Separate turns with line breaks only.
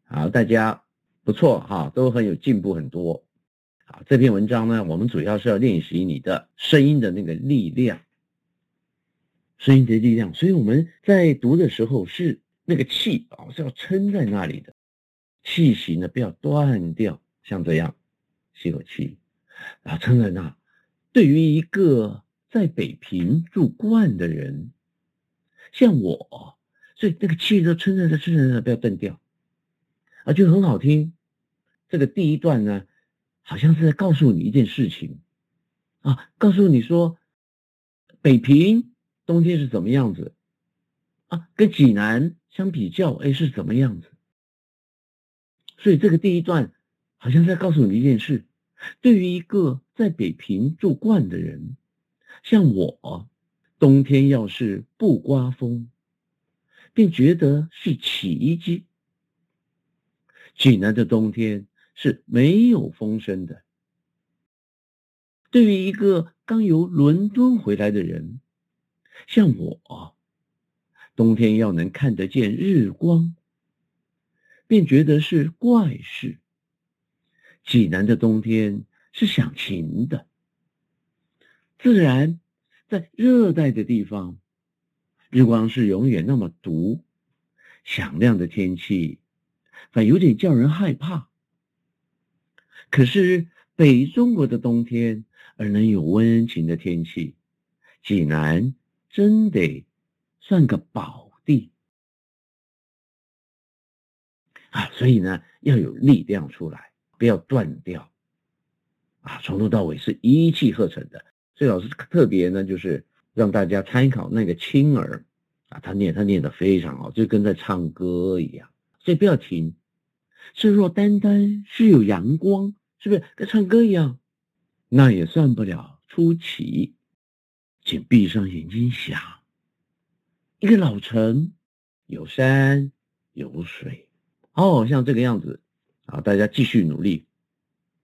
好，大家不错哈，都很有进步很多。好，这篇文章呢，我们主要是要练习你的声音的那个力量，声音的力量。所以我们在读的时候是那个气是要撑在那里的，气息呢不要断掉，像这样吸口气，然后撑在那。对于一个在北平住惯的人，像我，所以那个气都撑在那，撑在那，不要断掉。就很好听。这个第一段呢，好像是在告诉你一件事情告诉你说北平冬天是怎么样子跟济南相比较，是怎么样子。所以这个第一段好像是在告诉你一件事，对于一个在北平住惯的人，像我，冬天要是不刮风，便觉得是奇迹。济南的冬天是没有风声的。对于一个刚由伦敦回来的人，像我，冬天要能看得见日光，便觉得是怪事。济南的冬天是响晴的。自然，在热带的地方，日光是永远那么毒，响亮的天气反有点叫人害怕。可是北中国的冬天而能有温情的天气，济南真得算个宝地所以呢，要有力量出来，不要断掉从头到尾是一气呵成的。所以老师特别呢，就是让大家参考那个青儿他念得非常好，就跟在唱歌一样，所以不要停。是若单单是有阳光，是不是跟唱歌一样？那也算不了出奇。请闭上眼睛想，一个老城，有山有水像这个样子大家继续努力。